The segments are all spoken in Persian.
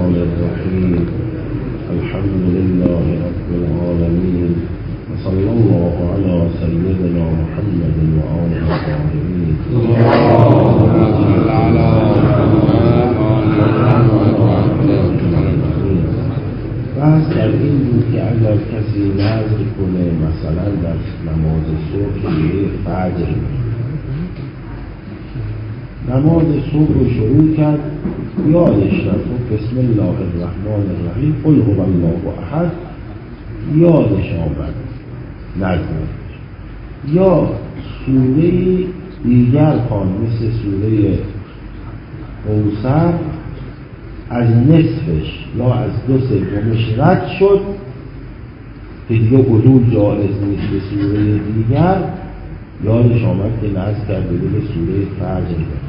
الرحمن الرحيم الحمد لله رب العالمين وصلى الله على سيدنا محمد وآله الطاهرين بحث در این بود که اگر کسی نذر کنه مثلا در نماز صبح که فجر نماز صبح رو شروع کرد یادش نفت بسم الله الرحمن الرحیم قل هو الله احد یادش آمد نذر یا سوره دیگر خوان مثل سوره کوثر از نصفش یا از 2/3 رد شد که دیگه علول جایز نیست به سوره دیگر یادش آمد که نذر کرده به سوره فجر بخونه.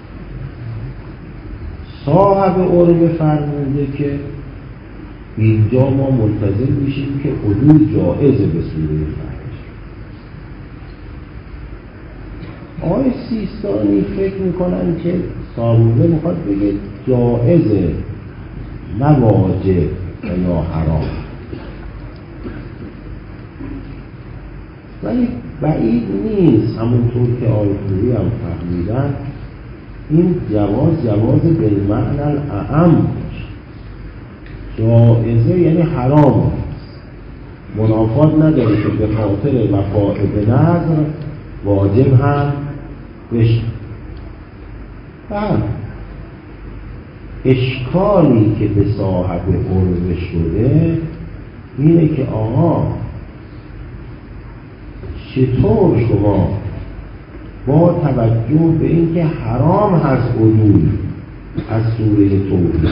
صاحب عرب فرموده که اینجا ما ملتزم میشیم که علول جایزه به سوره فجر. آقای سیستانی فکر میکنن که صاحبه میخواد بگه جایزه نه واجب یا حرام، ولی بعید نیست همونطور که آیتوری هم فهمیدن این جواز بالمعنی الاعم باشه. جایزه یعنی حرام منافات نداره که به خاطر وفاء به نذر واجب هم بشه. اشکالی که به صاحب عرضه شده اینه که آقا چطور شما با توجه به اینکه حرام هست علول از سوره توبه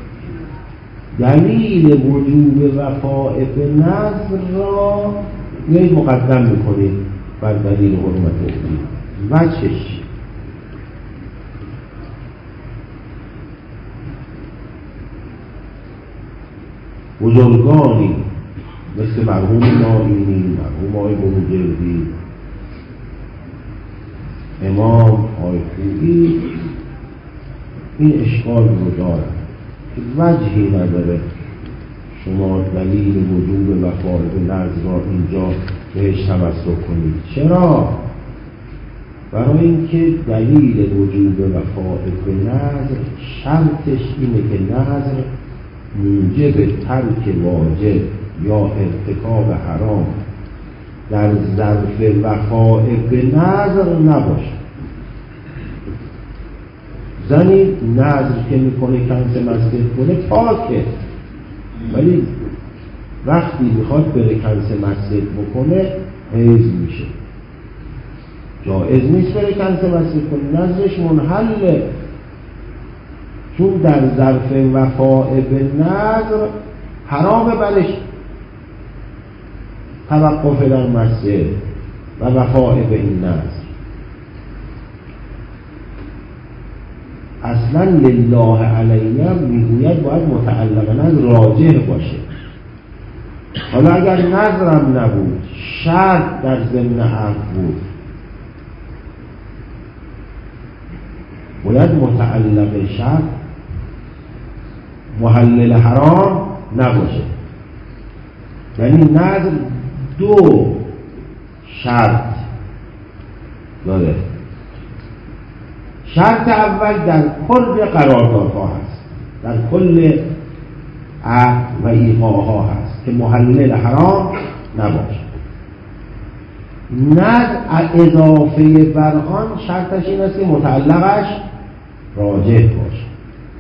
دلیل وجوب وفاء به نذر را میایید مقدم میکنید بر دلیل حرمت علول؟ وجهش بزرگانی مثل مرحوم نائینی، مرحوم آقای بروجردی، امام آقای خویی این اشکال رو دارن که وجهی نداره شما دلیل وجوب وفاء به نذر را اینجا بهش تمسک کنید. چرا؟ برای اینکه دلیل وجوب وفاء به نذر شرطش اینه که نذر موجب ترک واجب یا ارتکاب حرام در ظرف وفاء به نذر نباشه. زنی نذر که میکنه کنس مسجد کنه پاکه، ولی وقتی میخواد بره کنس مسجد بکنه حیض میشه، جایز نیست بره کنس مسجد کنه، نذرش منحله، چون در ظرف وفاء به نذر حرام برش توقف در مسجد و وفاء به این نذر. اصلا لله علیه میگوید باید متعلقاً راجح باشه. حالا اگر نذرم نبود شرط در ضمن عقد بود باید متعلق شرط محلل حرام نباشه. یعنی نذر دو شرط داره. شرط اول در کل قراردادها هست، در کل عقد و ایقاها هست که محلل حرام نباشه. نذر اضافه بر آن شرطش این است که متعلقش راجح باشه.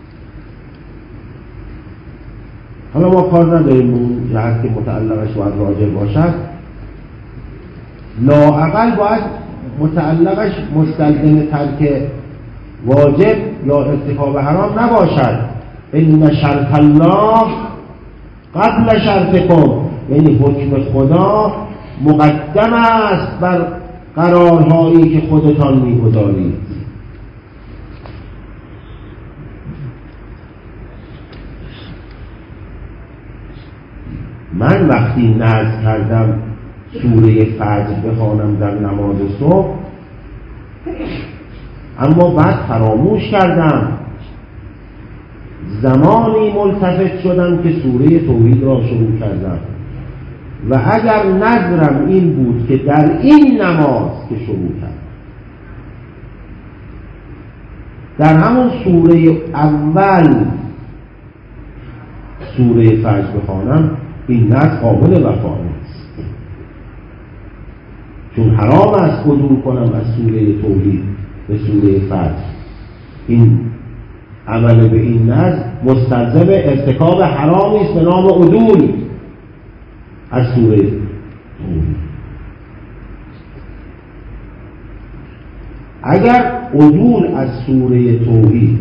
حالا ما کار نداریم اون جهت که متعلقش باید راجع باشد، لااقل باید متعلقش مستلزم ترک واجب یا ارتکاب حرام نباشد. ان شرط الله قبل شرطکم، یعنی حکم خدا مقدم است بر قرارهایی که خودتان میگذارید. من وقتی نذر کردم سوره فجر بخوانم در نماز صبح، اما بعد فراموش کردم زمانی ملتفت شدم که سوره توحید را شروع کردم و اگر نظرم این بود که در این نماز که شروع کردم در همون سوره اول سوره فجر بخوانم، این نظر قابل وفا نیست، چون حرام است عدول کنم از سوره توحید به سوره فجر. این عمل به این نظر مستلزم ارتکاب حرامی است به نام عدول از سوره توحید. اگر عدول از سوره توحید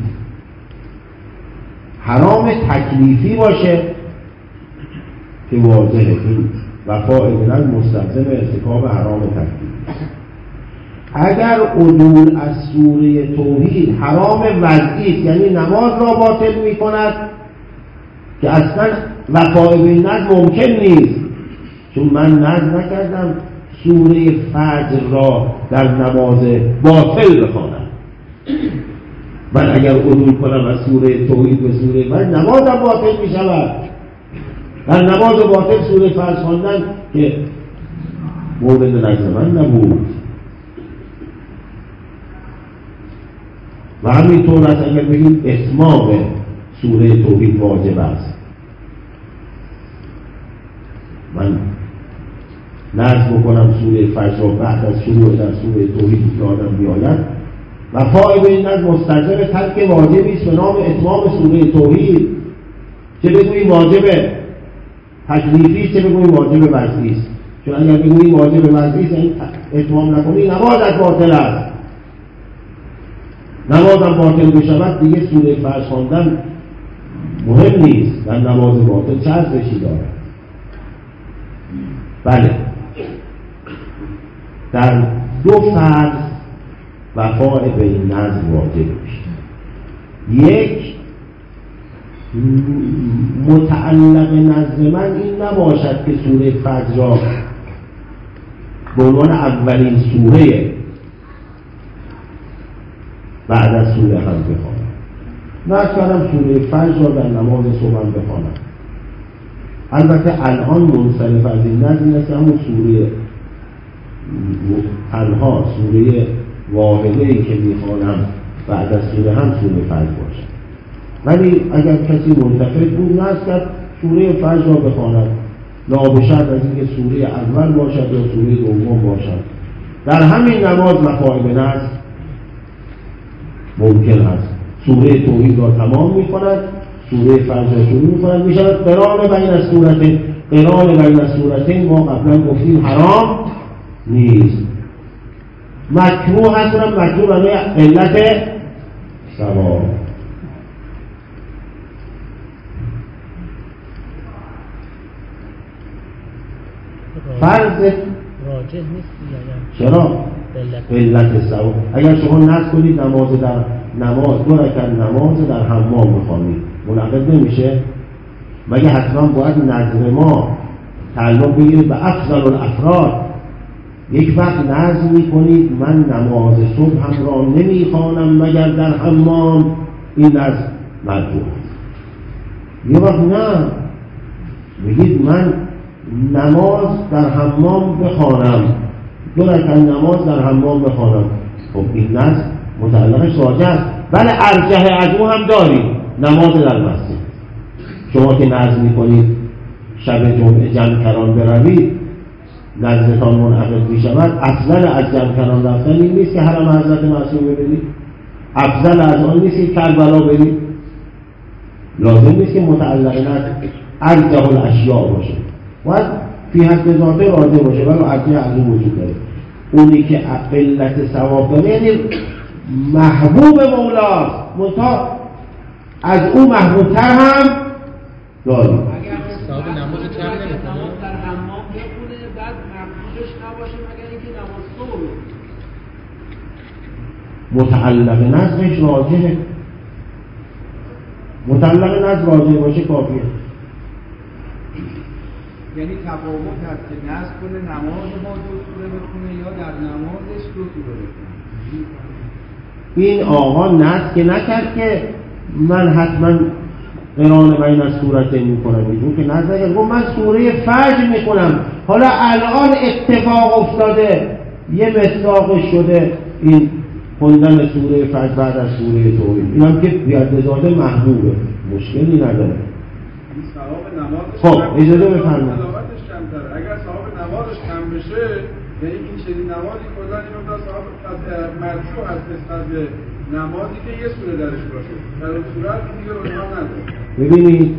حرام تکلیفی باشه که واضحه این وفاء به نظر مستلزم ارتکاب حرام تکلیفی. اگر عدول از سوره توحید حرام وضعی است، یعنی نماز را باطل می کند، که اصلا وفاء به نظر ممکن نیست، چون من نظر نکردم سوره فجر را در نماز باطل بخوانم. من اگر عدول کنم از سوره توحید به سوره فجر، نمازم باطل می شود. در نماز باطل سوره فجر خواندن که مورد نظر من نبود. و همینطور است اگر بگیم اتمام سوره توحید واجب است، من نظر بکنم سوره فجر را بعد از شروع در سوره توحید یادم بیاید، وفای به این نظر مستلزم ترک واجبی است به نام اتمام سوره توحید. چه بگوییم واجب تکلیفی، چه بگوییم واجب وضعی است. چون اگر بگوییم واجب وضعی است، این اتمام نکنی نمازت باطل است. نمازم باطل بشود دیگه سوره فجر خواندن مهم نیست، در نماز باطل چه ارزشی دارد؟ بله، در دو فرض وفاء به این نظر واجب میشه. یک، متعلق نظر من این نباشد که سوره فجر را به عنوان اولین سوره بعد از سوره هم بخوانم. نظر کردم سوره فجر را در نماز صبحم بخوانم. البته الان منصرف از این نظر نیست، همون سوره تنها سوره واحده‌ای که میخوانم بعد از سوره هم سوره فجر باشد. ولی اگر کسی منتفض بود نظر کرد سوره فجر را بخواند، لابشد از اینکه سوره اول باشد یا سوره دوم باشد، در همین نماز وفای به نظر ممکن است. سوره توحید را تمام می‌کند، سوره فجر را شروع می‌کند، می‌شود قران بین السورتین. قران بین السورتین ما قبلا گفتیم حرام نیست، مکروه هست، اونم مکروه برای علت ثواب. فرض راجع نیست. چرا؟ علت ثواب. اگر شما نذر کنید نماز در نماز 2 رکعت نماز در حمام بخوانید، منعقد نمیشه؟ مگه حتما باید نظر ما تعلق بگیره به افضل الافراد؟ یک وقت نظر میکنید من نماز صبح هم را نمیخوانم مگر در حمام، این نظر مردود. یه وقت نه، بگید من نماز در حمام بخوانم، 2 رکعت نماز در حمام بخوانم. خب این نظر متعلقش راجع است. بله ارجح از او هم داریم، نماز در مسجد. شما که نظر میکنید شب جمعه جمع کران بروید، نظرتان منعقد میشود. افضل از جمع کران رفتن این نیست که حرم حضرت معصوم ببینید؟ افضل از آن نیست که کربلا برید؟ لازم نیست که متعلق نظر ارجح الاشیاء باشه، باید فی حد ذاته راضی باشه، ولی ارجح از اون وجود داره. اونی که علت ثواب داره یعنی محبوب مولاست، منتها از اون محبوبتر هم داریم. اگر صاحب نماز کم نمی‌کنه در حمام بخونه بعد محبوبش نباشه مگر اینکه نماز صبح متعلق نظرش راجعه، متعلق نظر راجع باشه کافیه. یعنی تفاوت هست که نظر کنه نماز با 2 سوره بخونه یا در نمازش 2 سوره بخونه. این آقا نظر که نکرد که من حتما قران بین السورتین میکنم، میگم که نظر گفت من سوره فجر میخونم، حالا الان اتفاق افتاده یه مصداق شده این خوندن سوره فجر بعد از سوره توحید، اینم که بیادزاده محبوبه، مشکلی نداره. خب اجازه بفرمایید. اگر صاحب نمازش کم بشه، یعنی این چنین نمازی کلا این مقدار صاحب مرجوع هست نسبت به نمازی که یه سوره درش باشه، در اون صورت دیگه رجحان نداره. ببینید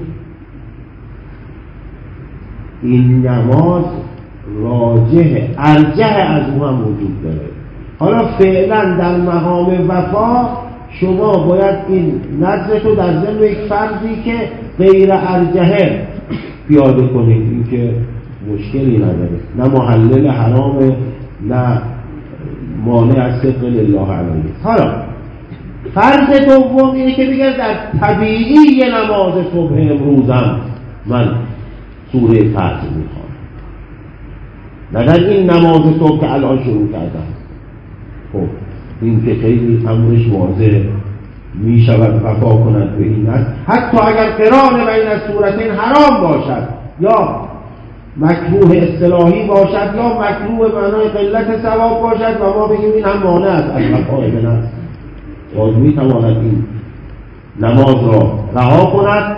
این نماز راجح ارجح از اون هم وجود داره. حالا فعلا در مقام وفا شما باید این نظرت رو در ضمن یک فرضی که غیر ارجحه پیاده کنید، این که مشکلی نداره، نه محلل حرامه نه مانع از صدق لله علیه. حالا فرض دوم اینه که بگه در طبیعی نماز صبح امروزم من سوره فجر میخوام، نه در این نماز صبح که الان شروع کردم. خب این که خیلی امرش واضح می شود وفا کند به این است، حتی اگر قران بین السورتین حرام باشد یا مکروه اصطلاحی باشد یا مکروه معنای قلت ثواب باشد و ما بگیم این هم مانع است از وفا به نفس، باز می تواند این نماز را رها کند،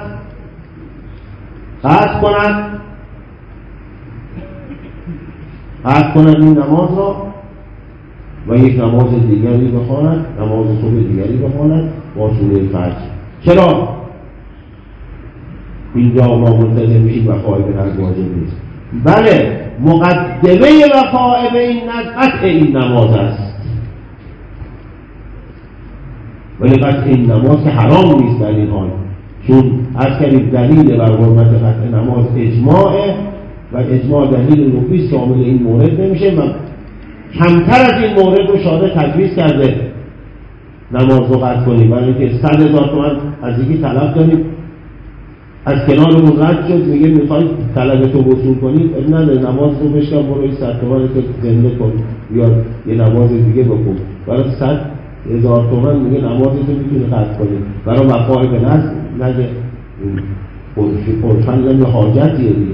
قطع کند این نماز را و یک نماز دیگری بخواند، نماز صبح دیگری بخواند با سوره فجر. چرا؟ اینجا ما منتظر میشیم وفای به نزد واجب نیست. بله مقدمه وفای به این نزد قطع این نماز است، ولی قطع این نماز که حرام نیست در این حال، چون از کردیم دلیل بر حرمت قطع نماز اجماعه و اجماع دلیل نفیس شامل این مورد نمیشه و کمتر از این مورد رو شارع تجویز کرده نماز رو قطع کنیم، برای اینکه 100,000 تومان از یکی طلب داریم، از کنارمون رد شد، میگه میخوای طلبتو وصول کنید، نه نماز رو بشکن برو 100 تومان تو زنده کن یا یه نماز دیگه بکن، برای 100,000 تومان میگه نمازتو میتونی قطع کنید، برای وفای به نزد نگه پرفن لم حاجتیه دیگه،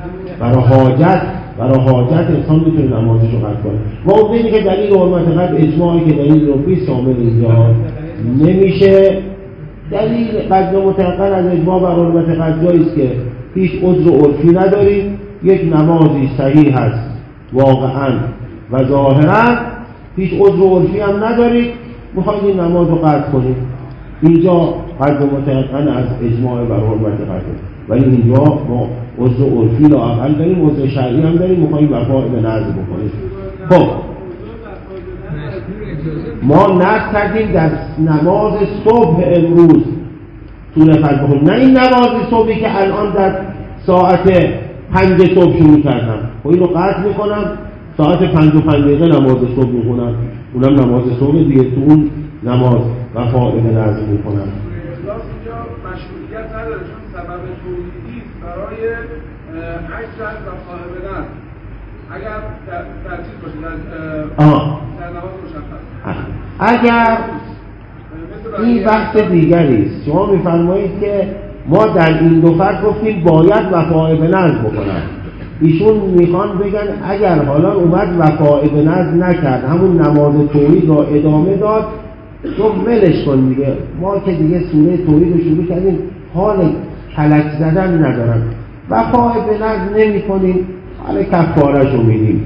برای حاجت انسان میتونه نمازش رو قطع کنه. و اون اینه که دلیل حرمت قطع اجماعی که دلیل ربی شامل اینجا نمیشه. دلیل قطع متأخر از اجماع بر حرمت قطع جاییست که هیچ عذر عرفی نداریم، یک نمازی صحیح هست واقعا و ظاهرا هیچ عذر عرفی هم ندارید، میخواید این نماز رو قطع کنید، اینجا قطع متأخر از اجماع بر حرمت قطع، ولی اینجا ما عذر عرفی را اقل داریم، عذر شرعی هم داریم، میخواییم وفای به نذر بکنیم. خب ما نذر کردیم در نماز صبح امروز سوره فجر بخونیم، نه این نماز صبحی که الان در ساعت 5 صبح شروع کردم، خب این رو قطع میکنم، ساعت 5 نماز صبح میخونم، اونم نماز صبح دیگه، تو اون نماز وفای به نذر میکنم. اخلاص اینجا مشروعیت نداره، چون سبب توحیدی برای عجز از وفای به نذر. اگر در چیز باشه در نماز مشخص، اگر این بحث دیگری است. شما میفرمایید که ما در این دو فرض گفتیم باید وفای به نذر بکنن، ایشون میخوان بگن اگر حالا اومد وفای به نذر نکرد، همون نماز توحید را ادامه داد، تو ولش کن دیگه، ما که دیگه سوره توحید رو شروع کردیم، حال کلک زدن ندارن، وفای به نذر نمی کنیم، حال کفارش رو میدیم.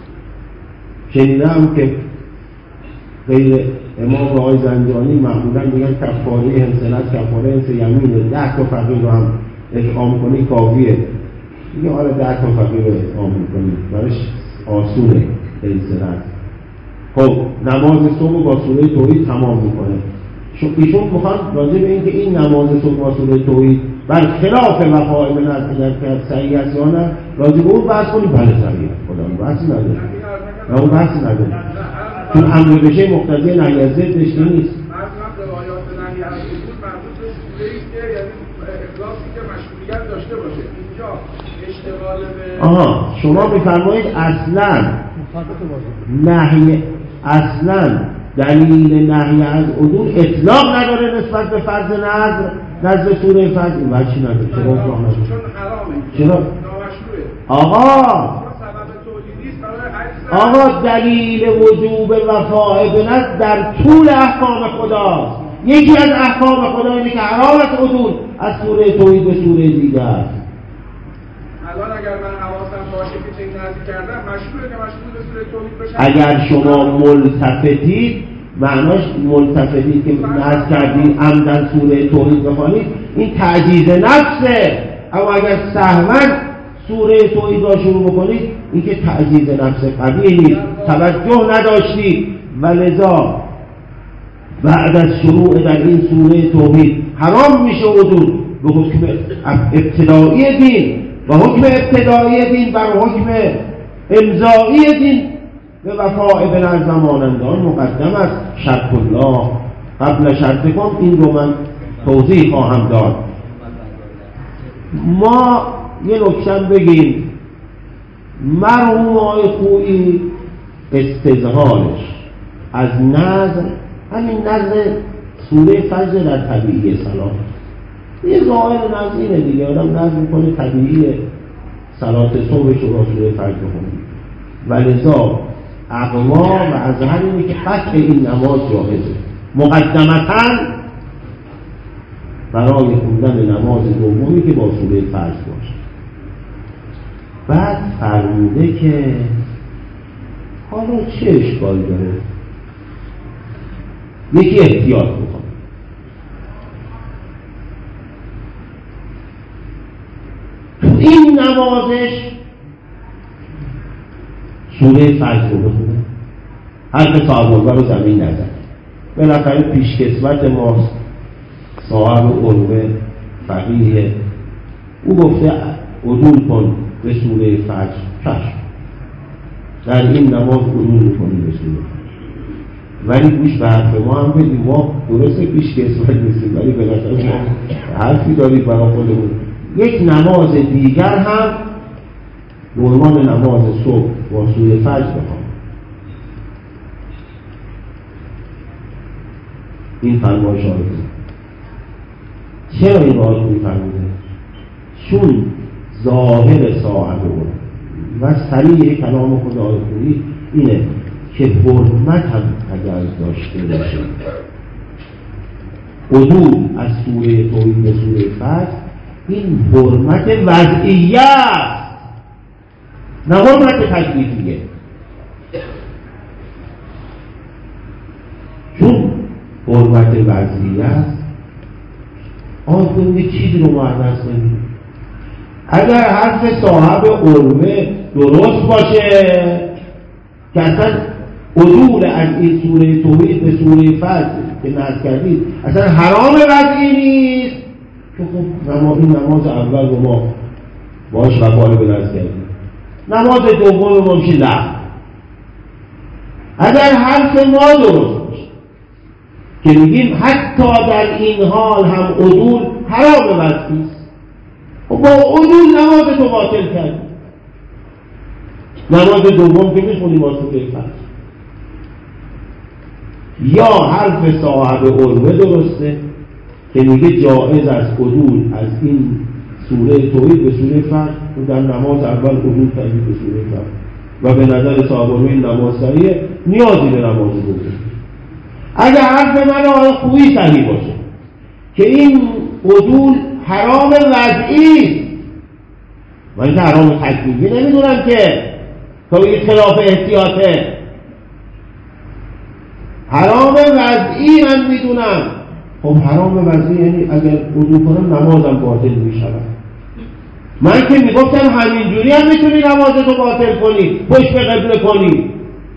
شنیدم که غیر امام آقای زنجانی معمولا میگن کفاره انسانت، کفاره انسان یمینه، 10 تا فقیر رو هم اطعام کنی کافیه، میگه حالا 10 تا فقیر رو اطعام میکنی، برش آسونه انسانت. خب نماز صبح با سوره توحید تمام میکنه. ایشون میخوان راجع به این که این نماز صبح با سوره توحید بر خلاف وفای به نذر که صحیح است یا نه، راجع به اون بحث کنیم. بله صحیح است، خدا بحثی نداره، نه اون بحثی نداره، چون امر بشه مقتضی نهی از ضدش نیست. مثلا روایات نهی از ضد مربوط به سوره‌ای که یعنی اخلاصی که مشروعیت داشته باشه. اینجا اشتغال به شما میفرمایید اصلا نهی، اصلا دلیل نهی از عدول اطلاق نداره نسبت به فرض نظر سوره فجر. این وجه نداره. چرا اطلاق نداره؟ چون حرامه. چرا؟ نامشروعه. آقا دلیل وجوب وفاء به نظر در طول احکام خداست. یکی از احکام خدا اینه که حرام است عدول از سوره توحید به سوره دیگه است. الان اگر من حواسم باشه که چه نظر کردم مشروعه که مشروع به سوره توحید بشه. اگر شما ملتفتید، معناش ملتفتید که نظر کردید عمدن سوره توحید بخوانید، این تعجیز نفسه. اما اگر سهوا سوره توحید را شروع بکنید، این که تعجیز نفس قبیح نیست، توجه نداشتید و لذا بعد از شروع در این سوره توحید حرام میشه عدول به حکم ابتدایی دین و حکم ابتدایی دین بر حکم امضایی دین به وفاء به نظر مانندان مقدم است. شرط الله قبل شرطکم. این رو من توضیح خواهم داد. ما یه نکته بگیم، مرحوم آقای خویی استظهارش از نظر، همین نظر سوره فجر در طبیعی صلات، یه ظاهر نظر اینه دیگه، آدم نظر میکنه طبیعی صلات صبحش رو با سوره فجر بخونه و لذا اقوا و اظهر اینه که قطع این نماز جاهزه مقدمتاً برای خوندن نماز دومی که با سوره فجر باشه. بعد فرموده که حالا چه اشکال داره یکی احتیاط بکنه. تو این نمازش سوره فجر رو بخونه، حرف صاحب رو زمین نزد. بالاخره پیشکسوت ماست، صاحب عروه فقیه، او گفته عدول کن به سوره فجر. چشم، در این نماز عدول میکنی به سوره فجر. ولی گوش به حرف ما هم بدیم، ما درسته پیشکسوت نیستیم ولی بالاخره ما حرفی دارید برای خودمون. یک نماز دیگر هم به عنوان نماز صبح با سوره فجر بخوام. این فرمایش آقای چرا این آقای فرموده؟ چون ظاهر صاحب و صریح کلام خدا آقای اینه که حرمت هم اگر داشته باشه عدول از سوره توحید به سوره فجر، این حرمت وضعیه است نه حرمت تکلیفیه. چون حرمت وضعیه است آن چیزی رو معرض کنید. اگر حرف صاحب عروه درست باشه که اصلا عدول از این سوره توحید به سوره فجر که نظر کردید اصلا حرام وضعی نیست، که خب این نماز اول رو ما باش وفاله به نظر کردیم، نماز دوم رو ما میشه لغو. اگر حرف ما درست باشه که میگیم حتی در این حال هم عدول حرام وضعی است، و با عدول نماز تو باطل کرد، نماز دوم که میخونی با سوره فجر. یا حرف صاحب عروه درسته که میگه جائز است عدول از این سوره توحید به سوره فجر، و در نماز اول عدول کردید به سوره فجر و به نظر صاحب عروه این نماز صحیحه، نیازی به نماز دوم. اگر حرف من آقای خویی صحیح باشه که این عدول حرام وضعی، من که حرام تکلیفی نمیدونم که تا این خلاف احتیاطه، حرام وضعی من میدونم. خب حرام وضعی یعنی اگر عدول کنم نمازم باطل میشود. من که میگفتم همینجوری هم میتونی نمازتو باطل کنی، پشت به قبله کنی،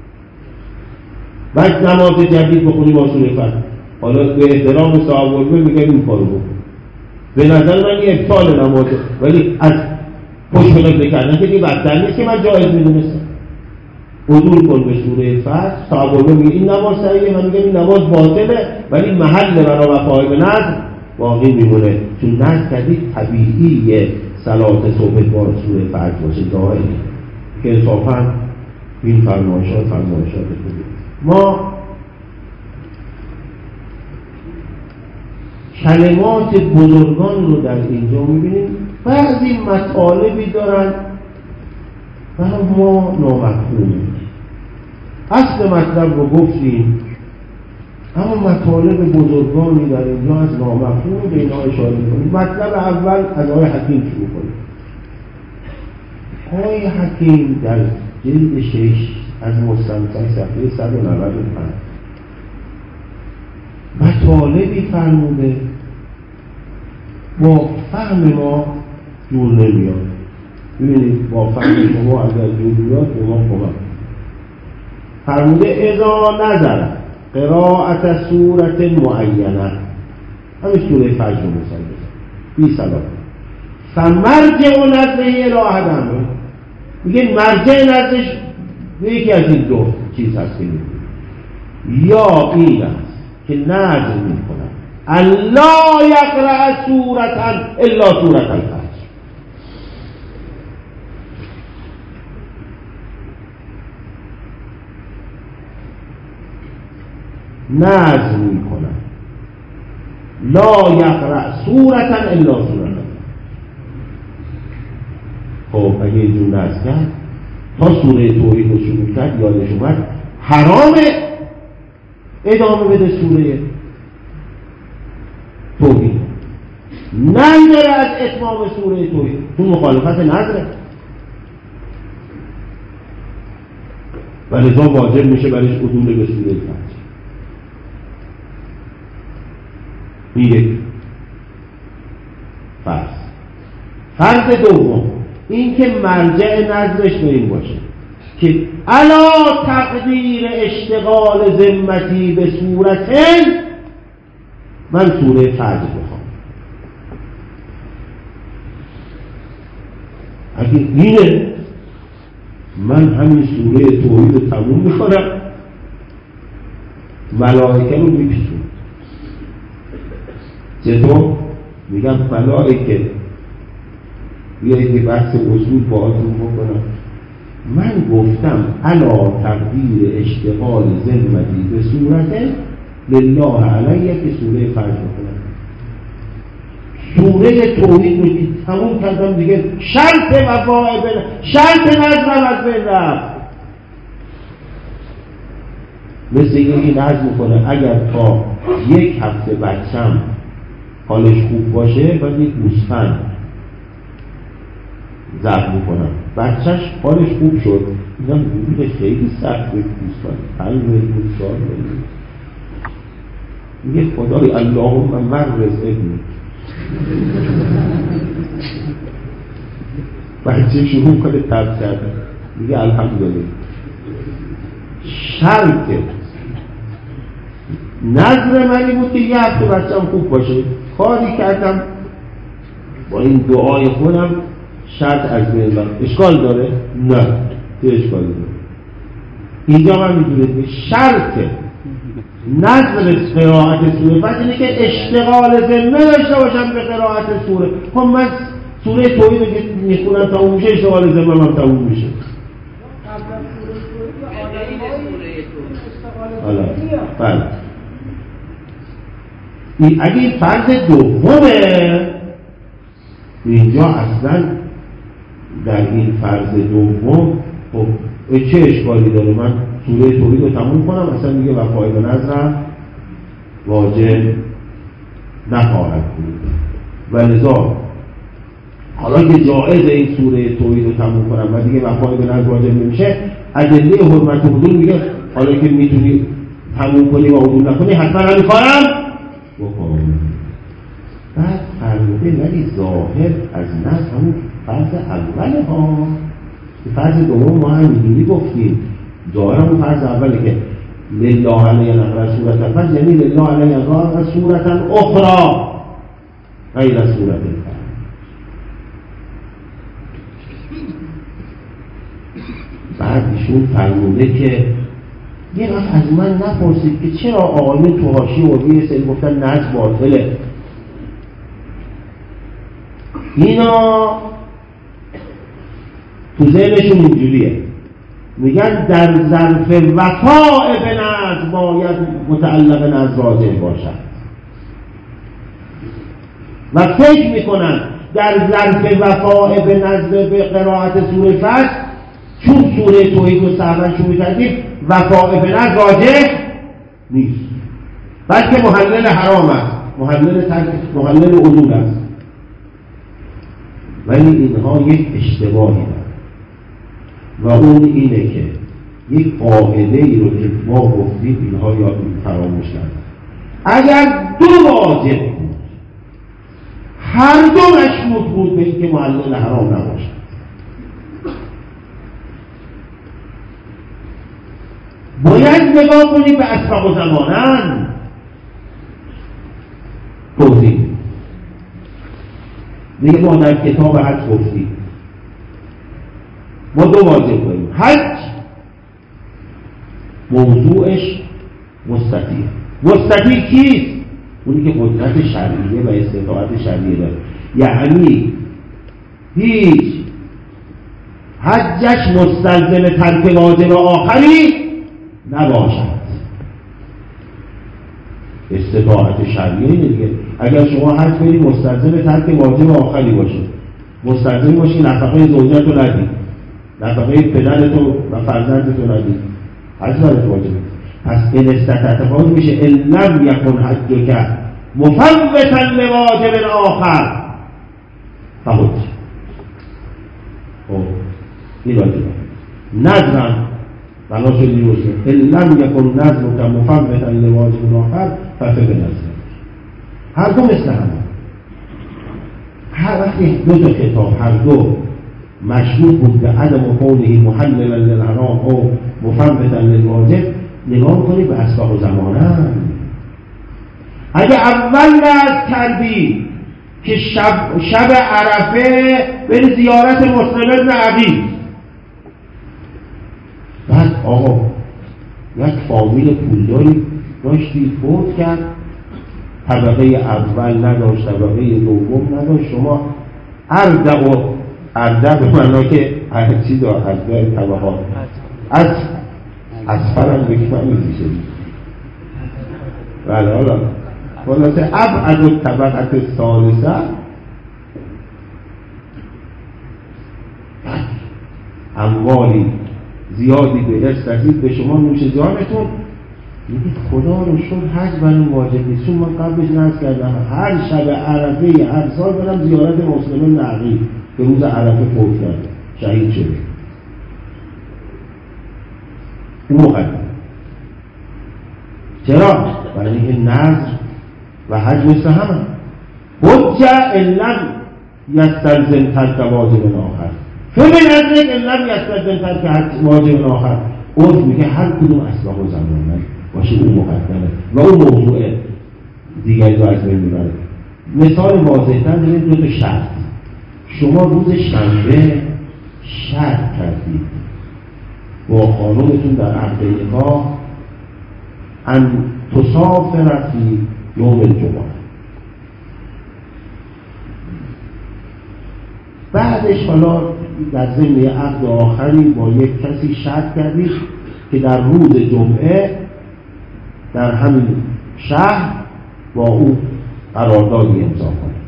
بعد نماز جدید بخونی با سوره فجر. حالا به احترام صاحب عروه میگم این کارو بکن. به نظر من این ابطال نمازه، ولی از پشت به قبله کردن که دیگه بدتر نیست که من جایز میدونستم. عدول کن به سوره فجر، صاحب عروه میگه این نماز صحیحه، من میگم این نماز باطله، ولی محل برای وفای به نظر باقی میمونه، چون نظر کردید طبیعیه صلات صبح با سوره فجر باشه ظاهری که انصافاً این فرمایشات خوبه. ما کلمات بزرگان رو در اینجا میبینیم. بعضی مطالبی دارن برای ما نامفهومه. اصل مطلب رو گفتیم، اما مطالب بزرگانی در اینجا از نامفهوم به اینها اشاره میکنیم. مطلب اول از آقای حکیم شروع کنیم. آقای حکیم در جلد 6 از مستمتع صفحه 195 مطالبی فرموده با فهم ما جور نمیاد. ببینید با فهم شما اگر جور بیاد به ما کمک فرموده اذا نظر قراءت سورت معینه، همین سوره فجر مثلا بی سلام فمرجع نظره اله دمه، میگه مرجع نظرش یکی از این دو چیز هست. یا این است که نظر میکنن الله یقرأ سورتا الا سورت الفجر، نظر میکنن لا یقرأ سورتا الا سورت الفجر. خب اگه اینجور نظر کرد تا سوره توحید رو شروع کرد یادش اومد حرامه ادامه بده سوره توحید، نظر از اتمام سوره توحید تو مخالفت نظره و لذا واجب میشه برایش عدول به سوره فجر. این یک فرض دوم این که مرجع نظرش به این باشه که علا تقدیر اشتغال ذمتی به صورتین من سوره فجر بخوام. اگه اینه من همین سوره توحید رو تموم میکنم، ملائکه رو میپیچونم. چطور؟ میگم ملائکه بیایید که بحث اصول باهاتون بکنم. من گفتم علا تقدیر اشتغال ذمتی به صورت لله علیه که سوره فجر بکنم. سوره توحید رو تموم کردم دیگه، شرط وفای بین شرط نظرم از بین رفت. مثل یکی نظر میکنه اگر تا 1 هفته بچم حالش خوب باشه باید یک گوسفند ذبح میکنم، بچهش حالش خوب شد، اینم حدود خیلی سخت به گوسفند 5 میلیون سال میگه خدای اللهم مرز ابنی، بچه شروع کنه تب کرده میگه الحمدلله. شرط نظر منی بود که 1 هفته بچه‌م خوب باشه، کاری کردم با این دعای خودم شرط از بین رفت. اشکال داره؟ نه چه اشکالی داره؟ اینجا من میدونید شرط نظر قرائت سوره فجر اینه که اشتغال ذمه داشته باشم به قرائت سوره. خب من سوره توحید رو که میخونم تموم میشه، اشتغال ذمه من تموم میشه. بله اگه این فرض دومه، اینجا اصلا در این فرض دوم خب چه اشکالی داره؟ من سوره توحید رو تموم کنم، اصلا دیگه وفای به نظرم واجب نخواهد بود. و لذا حالا که جائز این سوره توحید رو تموم کنم و دیگه وفای به نظر واجب نمیشه، ادله حرمت و حضور میگه حالا که میتونی تموم کنی و حضور نکنی حتما همین کارم بکن. بعد فرموده ولی ظاهر از نظر همون فرض اوله ها، فرض دوم ما همینجوری گفتیم، ظاهر همون فرض اوله که لله علیه نقرأ سورت الفجر، یعنی لله علیه نقرأ سورت اخرى غیر سورت الفجر. بعد ایشون فرموده که یه وقت از من نپرسید که چرا آقایون تو حاشیه و روی سری گفتن نظر باطله. اینا تو ذهنشون اینجوریه، میگن در ظرف وفاء به نظر باید متعلق نظر راجع باشد. و فکر میکنن در ظرف وفاء به نظر به قرائت سوره فتح، چون سوره توحید رو سهوا شروع کردیم، وفاء به نظر راجع نیست، بلکه محلل حرام است، محلل عدول است. ولی اینها یک اشتباهی دارن و اون اینه که یک قاعده ای رو که ما گفتیم اینها یاد فراموش کردن. اگر دو واجب بود، هر دو مشروط بود به اینکه محلل حرام نباشد. باید نگاه کنیم به اسبق و زمانن. توضیح دیگه ما در کتاب حج گفتیم ما دو واجب داریم. حج موضوعش مستطیع کیست؟ اونی که قدرت شرعیه و استطاعت شرعیه داره، یعنی هیچ حجش مستلزم ترک واجب آخری نباشد. استطاعت شرعیه دیگه. اگر شما حج برید مستلزم ترک واجب آخری باشه، مستلزم باشه نفقه زوجت رو ندید، نفقه پدرت و فرزندت رو ندید، حج برات واجبه. پس این استطاعت میشه ان لم یکن حجک مفوتا لواجب آخر فحج. این واجبه. نظرم بنا شدی روشه ان لم یکن نظرک مفوتا لواجب آخر ففه به نظر. هر دو مثل همه. هر وقتی دو تا خطاب هر دو مشروط بود به عدم کونه محللا للحرام او مفوتا للواجب، نگاه کنید به اسباب و زمانه. اگه اول نذر کردی که شب عرفه بری زیارت مسلم ابن عقیل، بعد آقا یک فامیل پولداری داشتی فوت کرد، طبقه اول نداشت، طبقه دوم نداشت، شما ارده به معنی که هرچی دار ارده طبقات از فرم بکمه میزیشه بله. حالا خلاصه ابعد و طبقت ثالثه اموالی زیادی به ارث رسید به شما نوش جانتون، میگید خدا رو شد حج برام واجب نیست، چون من قبلش نذر کردم هر شب عرفه هر سال برم زیارت مسلم نقی که روز عرفه فوت کرده شهید شده. این مقدم. چرا؟ برای اینکه نذر و حج مثل همه. حج ان لم یستلزم ترک واجب آخر، فمن نظرک ان لم یستلزم ترک واجب آخر. عرف میگه هر کدوم اسباب و زمانه باشه اون مقدمه و اون موضوع دیگری رو از بین میبره. مثال واضح‌تر داریم دو تا شرط. شما روز شنبه شرط کردید با خانومتون در عقد نکاح ان تسافر فی یوم الجمعه، بعدش حالا در ضمن عقد آخری با یک کسی شرط کردید که در روز جمعه در همین شهر با او قراردادی امضا کنید.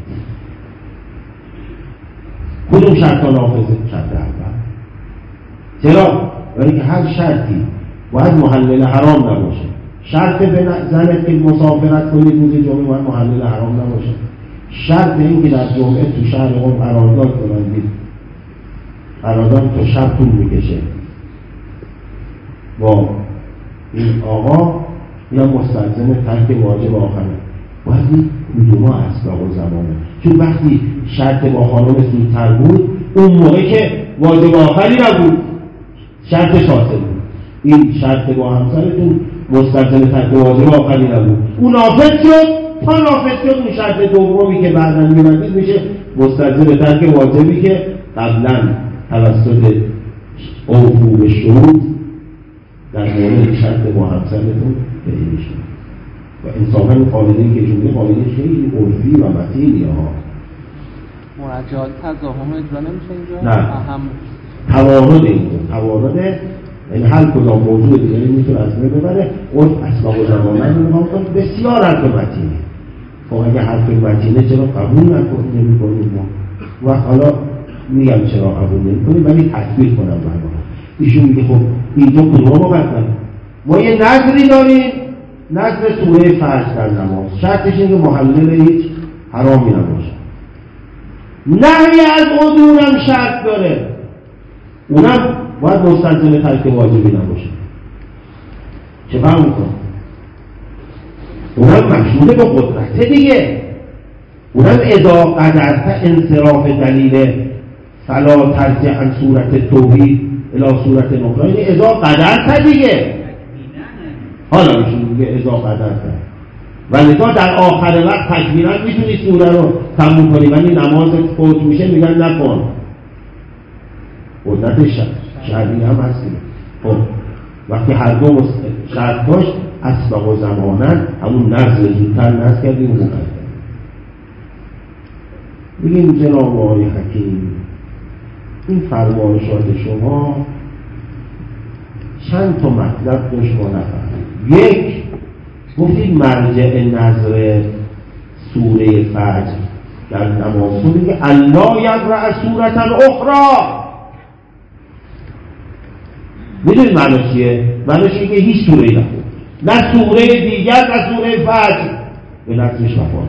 کدوم شرط ها نافذه؟ شرط اول. چرا؟ برای که هر شرطی باید محلل حرام نباشه. شرط به زنت که مسافرت کنید روز جمعه باید محلل حرام نباشه. شرط این که در جمعه تو شهر قم قرارداد کنید، قرارداد تا شب طول میکشه با این آقا یا مستلزم ترک واجب آخره. باید این کدوما اسباب و زمانه. چون وقتی شرط با خانم زودتر بود اون موقع که واجب آخری نبود، شرط شاطر بود. این شرط با همسرتون مستلزم ترک واجب آخری نبود، اون نافذ شد. تا نافذ شد اون شرط دومی که بعداً می‌بندید میشه مستلزم ترک واجبی که قبلاً توسط اوفو به شروط در مورد شرط با همسرتون تعیین شد. و انصافاً قاعده‌ای که جمله قاعده خیلی عرفی و متینی ها. مرجعات تضاهم اجرا نمیشه اینجا؟ نه. توارد اینجا. توارد یعنی هر کدام موضوع دیگری میتونه از بین ببره. عرف اسباب و زمانه رو نگاه کنید، بسیار حرف متینی. خب اگه حرف متینه چرا قبول نمی‌کنیم ما؟ و حالا میگم چرا قبول نمی‌کنیم ولی تطبیق کنم برنامه. ایشون میگه خب اینجا کدوم مقدم؟ ما یه نظری داریم، نظر سوره فجر در نماز، شرطش اینه که محلل هیچ حرامی نباشه. نهی از اونم شرط داره، اونم باید مستلزم ترک واجبی نباشه. چه فهم میکنم؟ اونم مشهوده به قدرت دیگه، اونم اذا قدرت انصراف دلیل فلا ترجع عن صورت توحید الی صورت نخرى، یعنی اذا قدرت دیگه. حالا میشون میگه اذا قدرت و لذا در آخر وقت تکبیرا میتونی سوره رو تموم کنی ولی نمازت فوت میشه میگن نکن. قدرت شرعی هم هستیم. خب وقتی هر دو شرط داشت اسبق و زمانن همون نزد زودتر نزد کردیم و میگیم جناب آقای حکیم این فرمایشات شما چند تا مطلب داشت ما نفهمید. یک، گفتید مرجع نظر سوره فجر در نماز میگه الله یقرأ سورة اخرى. میدونید معنی چیه؟ معنیش اینه که هیچ سوره‌ای نخون، نه سوره دیگر نه سوره فجر به نظرش وفا.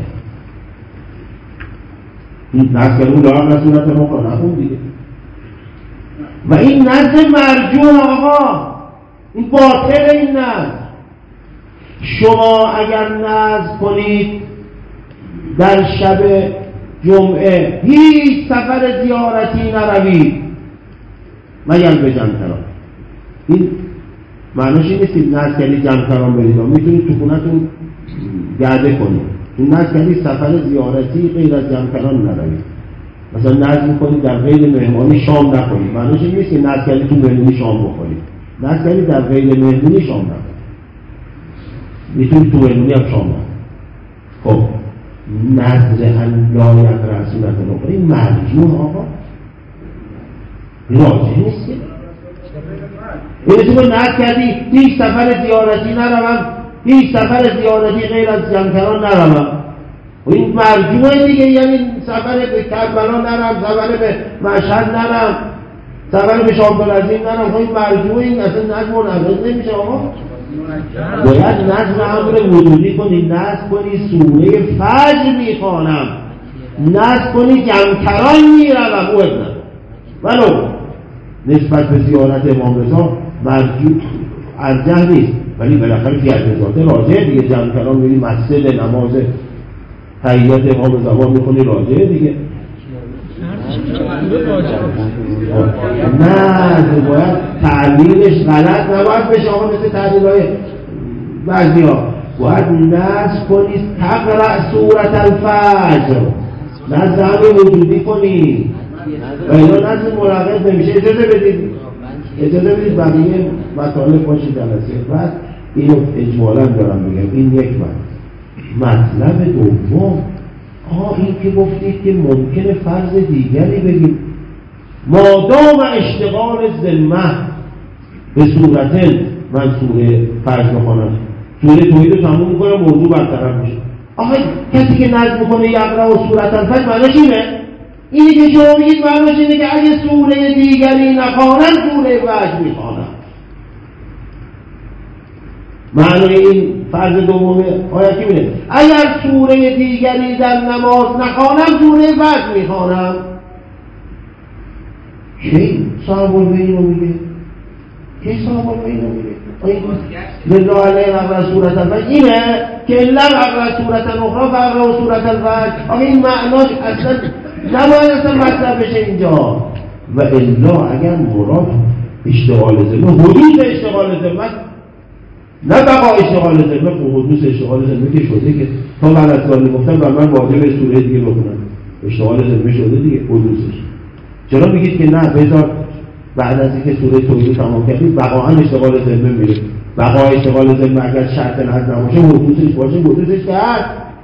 این نظر اون لا یقرأ سورة اخرى نخون دیگه و این نظر مرجوع آقا، این باطل. این نظر شما اگر نظر کنید در شب جمعه هیچ سفر زیارتی نروید مگر به جمکران، این معنیش این نیست که نظر کردید جمکران برید، میتونید تو خونتون گرده کنید. این نظر کردید سفر زیارتی غیر از جمکران نروید، مثلا نظر میکنید در غیر مهمانی شام نکنید، معنیش این نیست که نظر کردید تو مهمانی شام بخورید، نظر کردید در غیر مهمانی شام نکنید، میتونید تو مهمانی هم شام نکنید. خب نظر ان لا یقرأ سورة اخرى این مرجوع آقا راجع نیست که یعنی شما نظر کردی هیچ سفر زیارتی نروم، هیچ سفر زیارتی غیر از جمکران نروم، و این مرجوعه دیگه، یعنی سفر به کربلا نرم، سفر به مشهد نرم، سفر به شام‌العظیم نرم. این مرجوعه، این اصلا نظر منعقد نمیشه آقا. باید نظر امر وجودی کنی، نظر کنی سوره فجر میخوانم، نظر کنی جمکران میروم، او ابن ولو نسبت به زیارت امام رضا مرجوع ارجح نیست، ولی بالاخره فیعت راجعه دیگه. جمکران میری مسجد نماز تحیات امام رضا میکنی راجعه دیگه. نه باید تعلیلش غلط نباید بشه آقا، مثل تعلیل‌های بعضی ها باید نظر کنی تقرأ سورة الفجر، نظر همه وجودی کنی و اینا نظر مراقب نمیشه. اجازه بدید بقیه مطالب باشه جلسه بعد. اینو اجمالا دارم بگم، این یک مطلب دوم این که گفتید که ممکنه فرض دیگری بگیم مادام اشتغال ذمه به صورت من سوره فجر بخونم، سوره توحید رو تموم میکنم، موضوع برطرف میشه. کسی که نظر میکنه یقرأ سورة الفجر معنیش اینه که شما میگید معنیش اینه که اگه سوره دیگری نخوانم سوره فجر میخوانم. معنی این فرض دومه آیاتی میده اگر سوره دیگری در نماز نخوانم سوره فجر میخوانم. کی صاحب اینو میگه؟ کی صاحب اینو میگه؟ لله علیه اقرأ سورة الفجر اینه که لم اقرأ سورة اخرى فاقرأ سورة الفجر. این معناش اصلا نباید اصلا مطلب بشه اینجا. و الا اگر مراد اشتغال ذمه، حدوث اشتغال ذمه، نه بقا اشتغال ذمه، حدوث اشتغال ذمه که شده که تا بعد از سالی گفتم و من واجب سوره دیگه بکنم، اشتغال ذمه شده دیگه حدوثش. چرا میگید که نه بذار بعد از اینکه سوره توحید تمام کردید بقا هم اشتغال ذمه میره؟ بقا اشتغال ذمه اگر شرط نهضت نباشه حدوثش باشه، حدوثش کرد.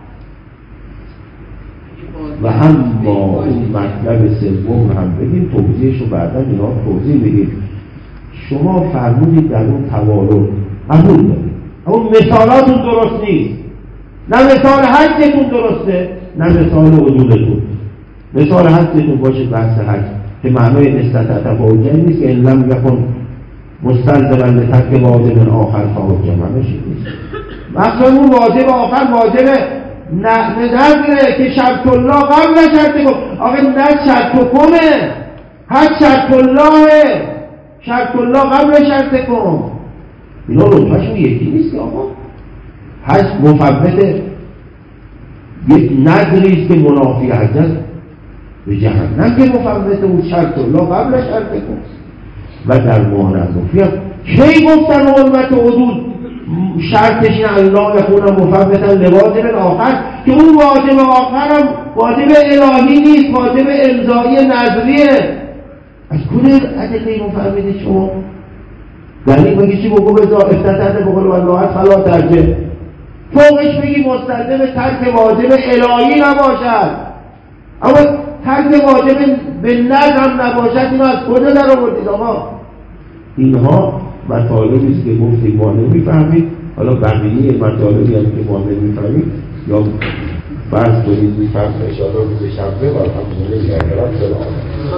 و هم با اون مطلب سوم هم بگیم، توضیحش رو بعدا اینا توضیح میدیم. شما فرمودید در اون توالد قبول دارید، اما مثالاتون درست نیست. نه مثال حجتون درسته نه مثال وجودتون. مثال حجتون باشه بحث حج که معنای نستطاعت واجب نیست که این لم یکن مستلزما لترک واجب آخر فواجب معنیش نیست. مثلا اون واجب آخر واجب نظره که شرط الله قبل شرط کن. آقا نه شرط کنه حج شرط الله، شرط الله قبل شرط کن. اینا رتبهشون یکی نیست که آقا حج مفوت یک نظریست که منافی حج است به جهنم که مفوت اون شرط الله قبل شرط کن. و در مانع‌مفی هم کی گفتن حرمت حدود شرطش این الله یکون مفوتا لواجب آخر که اون واجب آخر هم واجب الهی نیست، واجب امضایی نظریه. از کدوم ادله اینو فهمیدید شما؟ یعنی بگی چی بگو بزا افتتحت بقول والله فلا ترجه فوقش بگی مستلزم ترک واجب الهی نباشد، اما ترک واجب به نظم نباشد. اینو از کجا در آوردید آقا؟ اینها مطالبی است که گفتیم ما نمیفهمید. حالا بقیه مطالبی هم که ما نمیفهمید یا فرض کنید میفهمید ان شاءالله روز شنبه و الحمدلله